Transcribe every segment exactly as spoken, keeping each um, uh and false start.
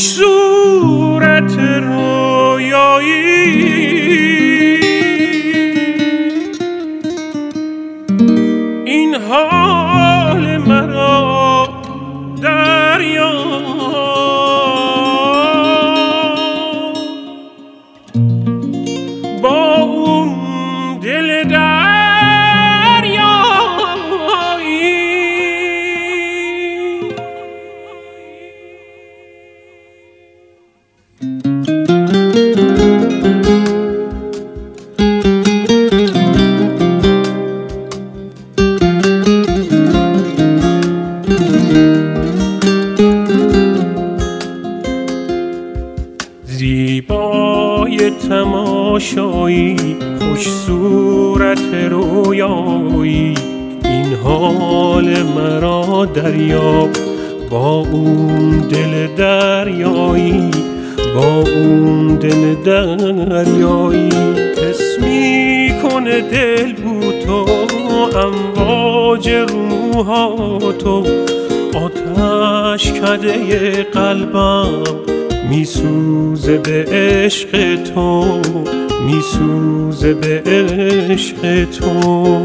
خوش صورت رویایی، این حال مرا دریا. با اون دل دریایی زیبای تماشایی، خوش صورت رویایی، این حال مرا دریا. با اون دل دریایی، با اون دل دریایی، حس میکنه دل بو تو، امواج روحاتو، آتش کده قلبم میسوزه به عشق تو، میسوزه به عشق تو.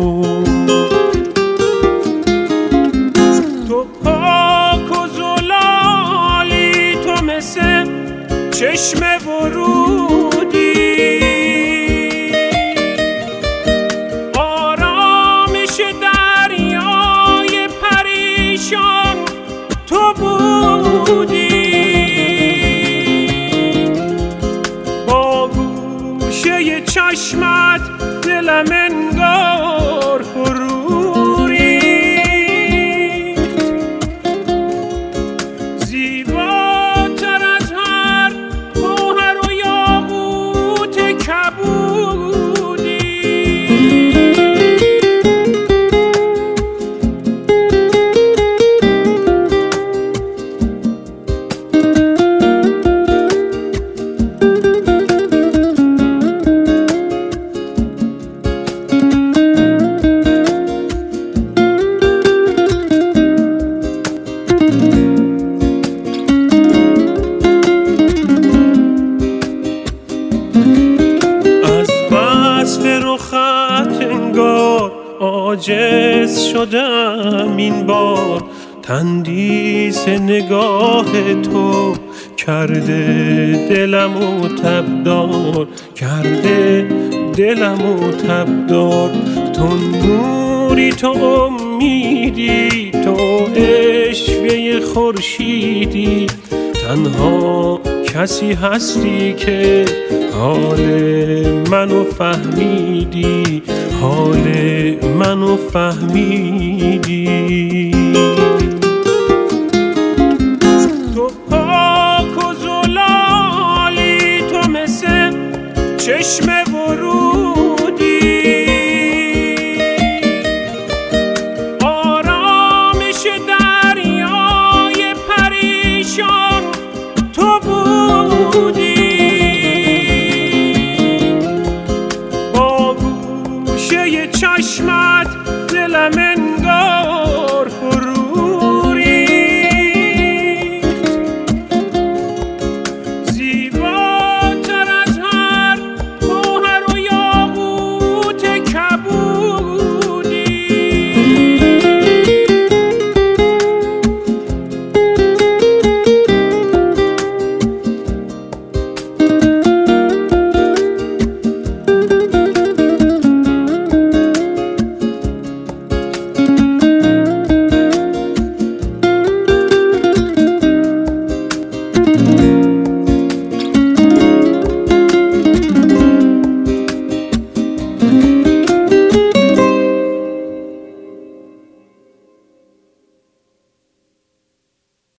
تو پاک و زلالی، تو مثل چشم ورودی، آرامش دریای پریشان تو بودی. چشمت دلم انگار فرو ریخت، زیباتر از هر گوهر و یاقوت کبودی. رخت انگار عاجز شدم این بار، تندیس نگاه تو کرده دلمو تبدار، کرده دلمو تبدار. تو نوری، تو امیدی، تو عشوه خورشیدی، تنها کسی هستی که حال منو فهمیدی، حال منو فهمیدی.